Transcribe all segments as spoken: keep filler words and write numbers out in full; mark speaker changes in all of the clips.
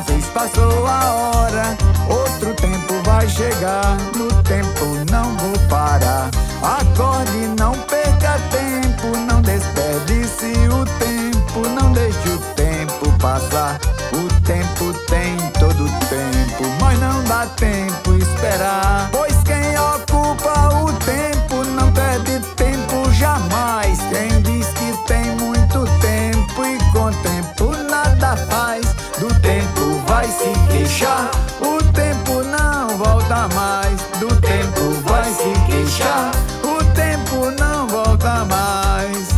Speaker 1: fez, passou a hora. Outro tempo vai chegar, no tempo não vou parar. Acorde, não perca tempo, não desperdice o tempo, não deixe o tempo passar. O tempo tem todo o tempo, mas não dá tempo esperar. Pois quem ocupa o tempo não perde tempo jamais. Quem diz que tem muito tempo e com tempo nada faz, do tempo vai se queixar. O tempo não volta mais, do tempo vai se queixar. O tempo não volta mais.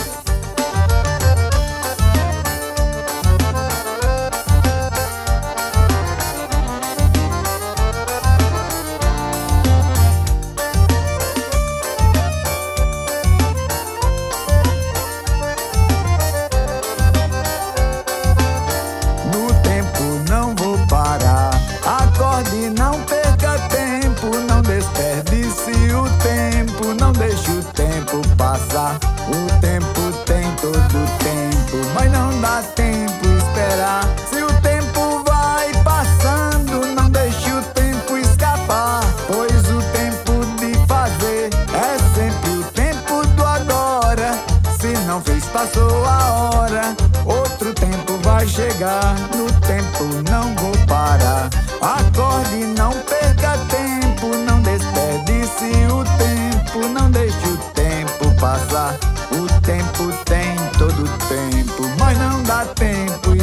Speaker 1: Acorde, não perca tempo, não desperdice o tempo, não deixe o tempo passar. O tempo tem todo o tempo, mas não dá tempo esperar. Se o tempo vai passando, não deixe o tempo escapar, pois o tempo de fazer é sempre o tempo do agora. Se não fez, passou a hora. Outro tempo vai chegar, no tempo não vou parar. Acorde, não perca tempo, não desperdice o tempo, não deixe o tempo passar. O tempo tem todo o tempo, mas não dá tempo